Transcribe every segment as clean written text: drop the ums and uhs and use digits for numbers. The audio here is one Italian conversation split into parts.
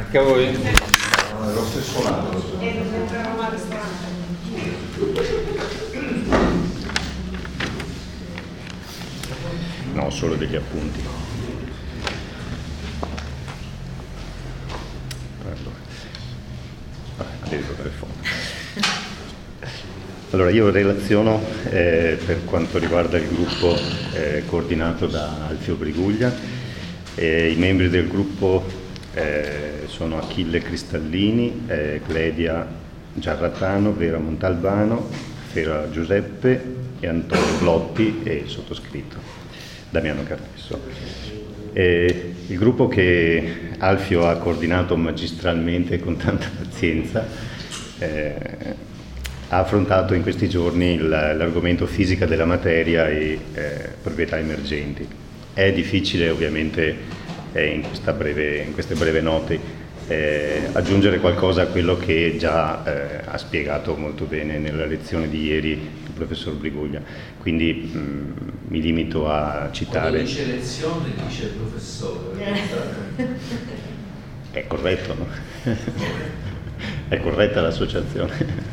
Anche a voi? No, è lo stesso lato. No, solo degli appunti. Allora, io relaziono per quanto riguarda il gruppo coordinato da Alfio Briguglia. I membri del gruppo sono Achille Cristallini, Cledia Giarratano, Vera Montalbano, Fera Giuseppe e Antonio Blotti e il sottoscritto Damiano Carnesso. Il gruppo che Alfio ha coordinato magistralmente e con tanta pazienza ha affrontato in questi giorni l'argomento fisica della materia e proprietà emergenti. È difficile ovviamente in queste breve note aggiungere qualcosa a quello che già ha spiegato molto bene nella lezione di ieri il professor Briguglia, quindi mi limito a citare. Quando dice lezione dice professore. È corretto, no? È corretta l'associazione.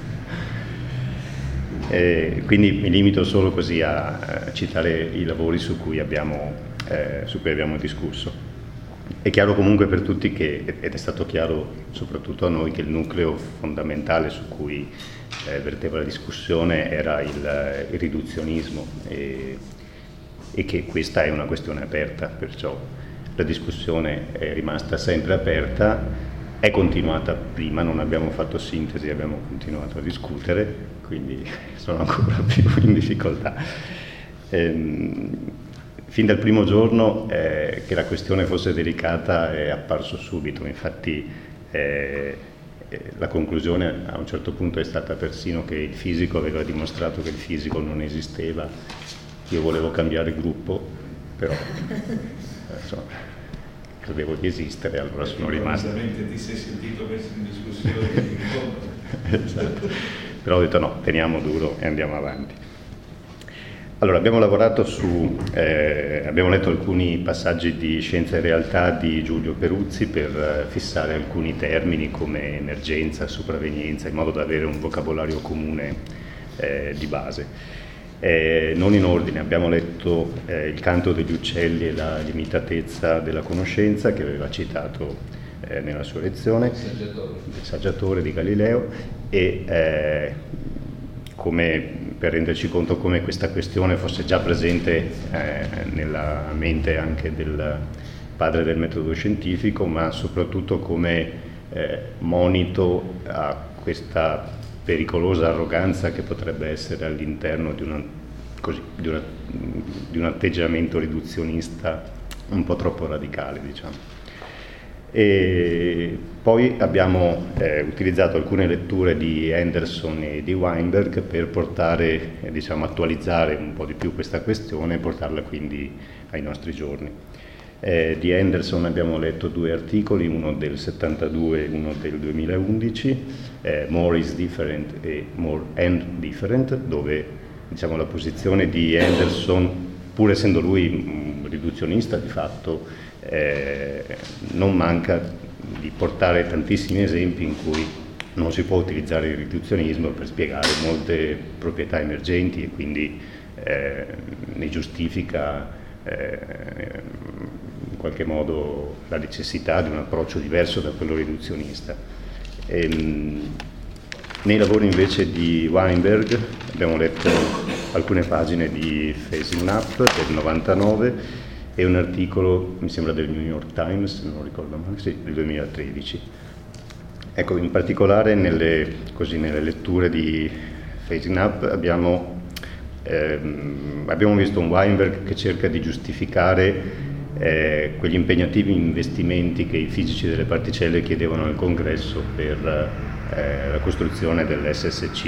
Quindi mi limito solo così a citare i lavori su cui abbiamo discusso. È chiaro comunque per tutti ed è stato chiaro soprattutto a noi, che il nucleo fondamentale su cui verteva la discussione era il riduzionismo e che questa è una questione aperta, perciò la discussione è rimasta sempre aperta. È continuata prima, non abbiamo fatto sintesi, abbiamo continuato a discutere, quindi sono ancora più in difficoltà. Fin dal primo giorno che la questione fosse delicata è apparso subito, infatti la conclusione a un certo punto è stata persino che il fisico aveva dimostrato che il fisico non esisteva. Io volevo cambiare gruppo, però insomma, credevo di esistere, allora sono rimasto. Ti sei sentito messo in discussione? Esatto. Però ho detto no, teniamo duro e andiamo avanti. Allora, abbiamo lavorato abbiamo letto alcuni passaggi di Scienza e Realtà di Giulio Peruzzi per fissare alcuni termini come emergenza, sopravvenienza, in modo da avere un vocabolario comune di base. Non in ordine, abbiamo letto Il canto degli uccelli e la limitatezza della conoscenza, che aveva citato nella sua lezione, il saggiatore di Galileo, e come per renderci conto come questa questione fosse già presente nella mente anche del padre del metodo scientifico, ma soprattutto come monito a questa pericolosa arroganza che potrebbe essere all'interno di un atteggiamento riduzionista un po' troppo radicale, diciamo. E poi abbiamo utilizzato alcune letture di Anderson e di Weinberg per attualizzare un po' di più questa questione e portarla quindi ai nostri giorni. Di Anderson abbiamo letto 2 articoli, uno del 72 e uno del 2011, More is Different e More and Different, dove la posizione di Anderson, pur essendo lui un riduzionista di fatto, non manca di portare tantissimi esempi in cui non si può utilizzare il riduzionismo per spiegare molte proprietà emergenti e quindi ne giustifica in qualche modo la necessità di un approccio diverso da quello riduzionista. Nei lavori invece di Weinberg abbiamo letto alcune pagine di Phasing Up del 99 e un articolo, mi sembra del New York Times, se non ricordo male, sì, del 2013. Ecco, in particolare nelle letture di Phasing Up abbiamo visto un Weinberg che cerca di giustificare quegli impegnativi investimenti che i fisici delle particelle chiedevano al congresso per la costruzione dell'SSC.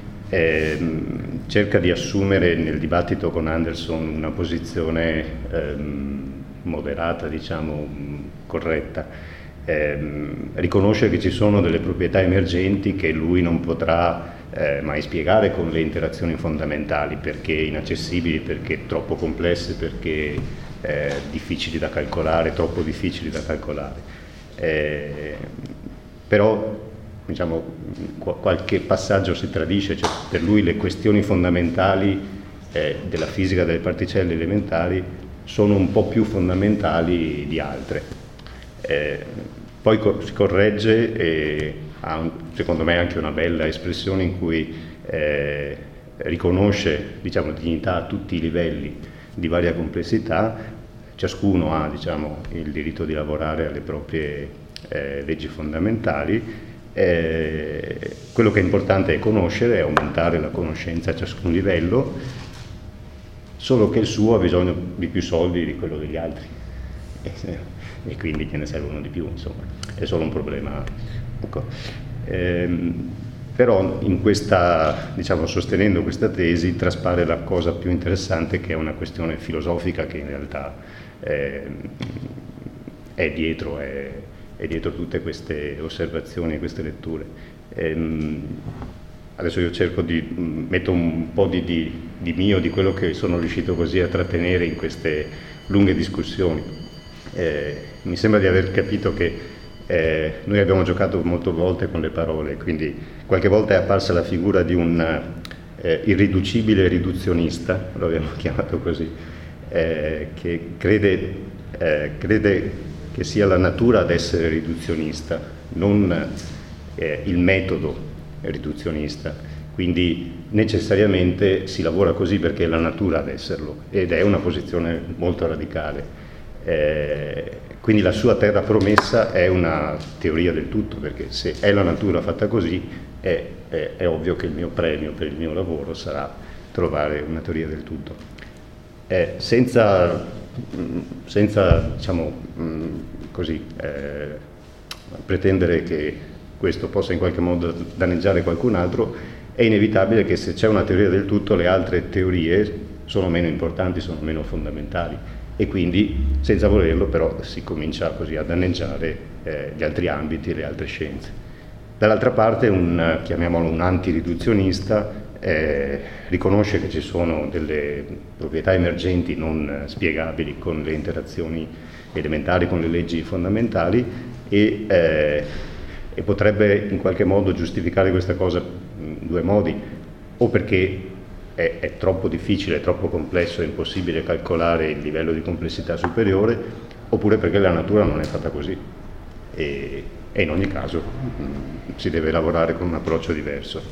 Cerca di assumere nel dibattito con Anderson una posizione moderata, corretta. Riconosce che ci sono delle proprietà emergenti che lui non potrà mai spiegare con le interazioni fondamentali, perché inaccessibili, perché troppo complesse, perché difficili da calcolare, troppo difficili da calcolare. Però diciamo, qualche passaggio si tradisce, cioè per lui le questioni fondamentali della fisica delle particelle elementari sono un po' più fondamentali di altre. Poi si corregge e ha secondo me anche una bella espressione in cui riconosce, diciamo, dignità a tutti i livelli di varia complessità. Ciascuno ha, diciamo, il diritto di lavorare alle proprie leggi fondamentali. Quello che è importante è conoscere, è aumentare la conoscenza a ciascun livello, solo che il suo ha bisogno di più soldi di quello degli altri e quindi gliene servono di più, insomma, è solo un problema. Ecco. Però in questa, diciamo, sostenendo questa tesi traspare la cosa più interessante, che è una questione filosofica che in realtà è dietro tutte queste osservazioni e queste letture. Adesso io cerco metto un po' di mio, di quello che sono riuscito così a trattenere in queste lunghe discussioni. Mi sembra di aver capito che noi abbiamo giocato molte volte con le parole, quindi qualche volta è apparsa la figura di un irriducibile riduzionista, lo abbiamo chiamato così, che crede che sia la natura ad essere riduzionista, non il metodo riduzionista. Quindi necessariamente si lavora così perché è la natura ad esserlo, ed è una posizione molto radicale. Quindi la sua terra promessa è una teoria del tutto, perché se è la natura fatta così, è ovvio che il mio premio per il mio lavoro sarà trovare una teoria del tutto. Senza diciamo così, pretendere che questo possa in qualche modo danneggiare qualcun altro, è inevitabile che se c'è una teoria del tutto le altre teorie sono meno importanti, sono meno fondamentali, e quindi senza volerlo però si comincia così a danneggiare gli altri ambiti e le altre scienze. Dall'altra parte chiamiamolo un antiriduzionista riconosce che ci sono delle proprietà emergenti non spiegabili con le interazioni elementari, con le leggi fondamentali, e potrebbe in qualche modo giustificare questa cosa in due modi: o perché è troppo difficile, è troppo complesso, è impossibile calcolare il livello di complessità superiore, oppure perché la natura non è fatta così, e in ogni caso si deve lavorare con un approccio diverso.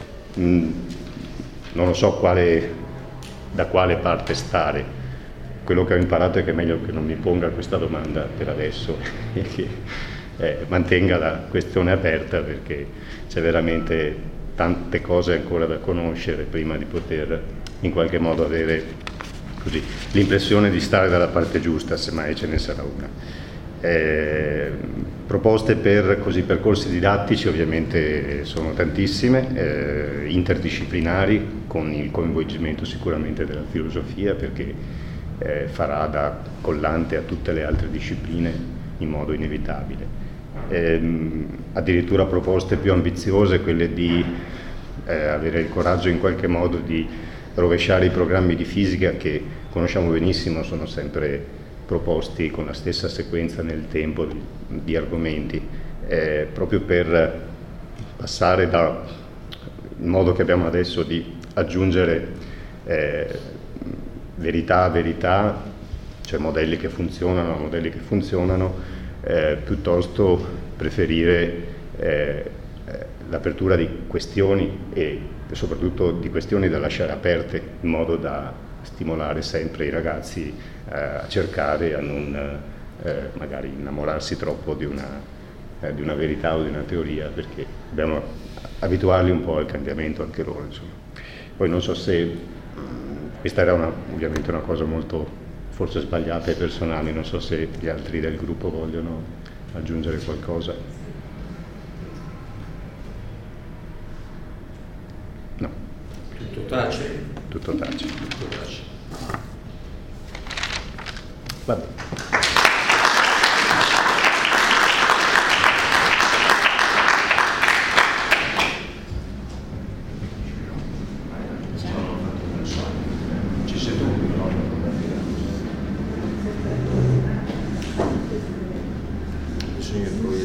Non lo so da quale parte stare. Quello che ho imparato è che è meglio che non mi ponga questa domanda per adesso e che mantenga la questione aperta, perché c'è veramente tante cose ancora da conoscere prima di poter in qualche modo avere così l'impressione di stare dalla parte giusta, se mai ce ne sarà una. Proposte per percorsi didattici ovviamente sono tantissime, interdisciplinari, con il coinvolgimento sicuramente della filosofia, perché farà da collante a tutte le altre discipline in modo inevitabile. Addirittura proposte più ambiziose, quelle di avere il coraggio in qualche modo di rovesciare i programmi di fisica che conosciamo benissimo, sono sempre proposti con la stessa sequenza nel tempo di argomenti, proprio per passare il modo che abbiamo adesso di aggiungere verità a verità, cioè modelli che funzionano a modelli che funzionano, piuttosto preferire l'apertura di questioni e soprattutto di questioni da lasciare aperte, in modo da stimolare sempre i ragazzi a cercare, a non magari innamorarsi troppo di una verità o di una teoria, perché dobbiamo abituarli un po' al cambiamento anche loro, insomma. Poi non so se questa era ovviamente una cosa molto forse sbagliata e personale, non so se gli altri del gruppo vogliono aggiungere qualcosa. No. Tutto tace? Tutto tace. Tutto tace. Vabbè. Ci sei tu, no? Sì,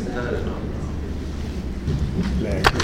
Leggo.